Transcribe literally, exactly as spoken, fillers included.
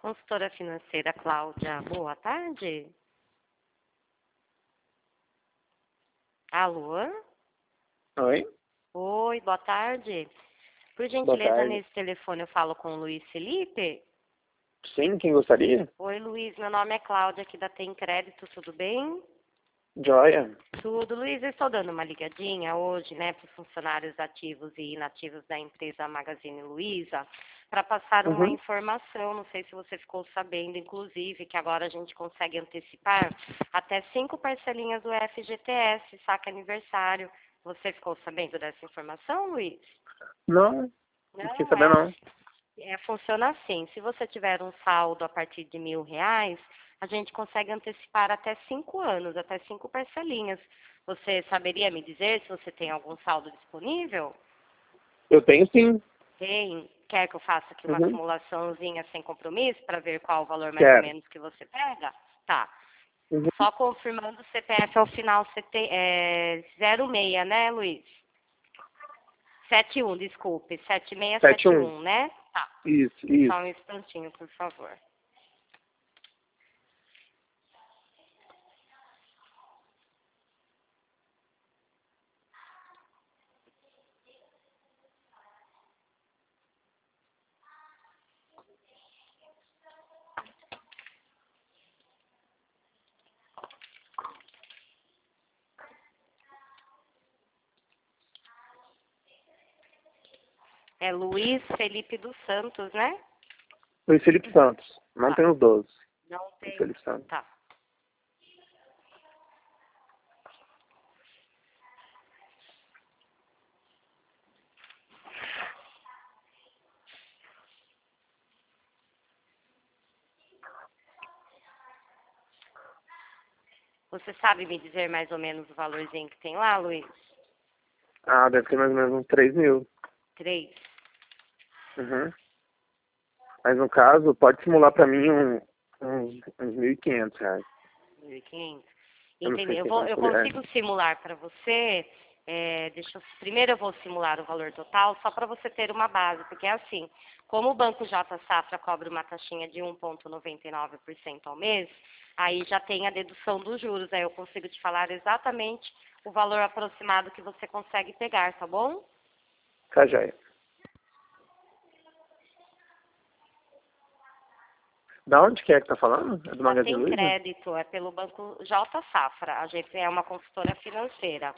Consultora financeira Cláudia, boa tarde. Alô? Oi? Oi, boa tarde. Por Boa gentileza, tarde. nesse telefone eu falo com o Luiz Felipe? Sim, quem gostaria? Oi, Luiz, meu nome é Cláudia, aqui da Tem Crédito, tudo bem? Joia. Tudo, Luiz, eu estou dando uma ligadinha hoje, né, para os funcionários ativos e inativos da empresa Magazine Luiza, para passar uma Uhum. informação, não sei se você ficou sabendo, inclusive, que agora a gente consegue antecipar até cinco parcelinhas do F G T S, saque aniversário. Você ficou sabendo dessa informação, Luiz? Não, não fiquei Não, sabendo é, não. é, funciona assim, se você tiver um saldo a partir de mil reais, a gente consegue antecipar até cinco anos, até cinco parcelinhas. Você saberia me dizer se você tem algum saldo disponível? Eu tenho sim. Tem. Quer que eu faça aqui uma Uhum. simulaçãozinha sem compromisso para ver qual o valor mais ou Quero. menos que você pega? Tá. Uhum. Só confirmando o C P F ao final C T, é, zero seis, né, Luiz? setenta e um, desculpe. sete seis Sete sete um. um, né? Tá. Isso, Só isso. um instantinho, por favor. É Luiz Felipe dos Santos, né? Luiz Felipe Santos. Não Tá. tem os doze. Não Luiz tem. Felipe Santos. Tá. Você sabe me dizer mais ou menos o valorzinho que tem lá, Luiz? Ah, deve ter mais ou menos uns três mil. Três. Uhum. Mas no caso, pode simular pra mim um, uns, uns mil e quinhentos reais. Mil e quinhentos. Eu não sei Entendi. Eu, se vou, tem eu como fazer. consigo simular para você. É, deixa eu, primeiro eu vou simular o valor total, só para você ter uma base, porque é assim, como o Banco J Safra cobra uma taxinha de um vírgula noventa e nove por cento ao mês, aí já tem a dedução dos juros, aí eu consigo te falar exatamente o valor aproximado que você consegue pegar, tá bom? Tá, joia. Da onde que é que tá falando? É do Da Magazine Tem Luiza? Crédito, é pelo Banco J Safra, a gente é uma consultora financeira.